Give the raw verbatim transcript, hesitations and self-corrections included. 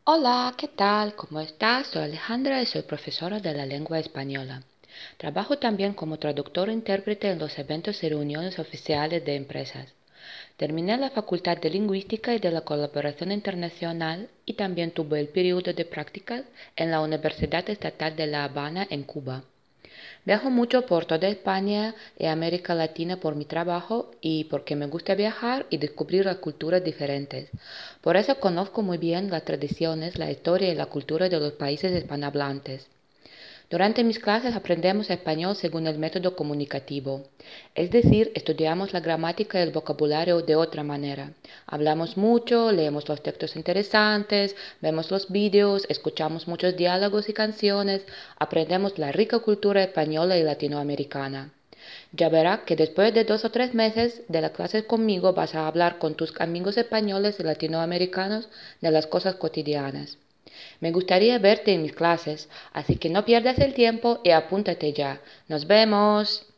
Hola, ¿qué tal? ¿Cómo estás? Soy Alejandra y soy profesora de la lengua española. Trabajo también como traductor e intérprete en los eventos y reuniones oficiales de empresas. Terminé la Facultad de Lingüística y de la Colaboración Internacional y también tuve el periodo de prácticas en la Universidad Estatal de La Habana en Cuba. Viajo mucho por toda España y América Latina por mi trabajo y porque me gusta viajar y descubrir las culturas diferentes. Por eso conozco muy bien las tradiciones, la historia y la cultura de los países hispanohablantes. Durante mis clases aprendemos español según el método comunicativo, es decir, estudiamos la gramática y el vocabulario de otra manera. Hablamos mucho, leemos los textos interesantes, vemos los vídeos, escuchamos muchos diálogos y canciones, aprendemos la rica cultura española y latinoamericana. Ya verá que después de dos o tres meses de la clase conmigo vas a hablar con tus amigos españoles y latinoamericanos de las cosas cotidianas. Me gustaría verte en mis clases, así que no pierdas el tiempo y apúntate ya. Nos vemos.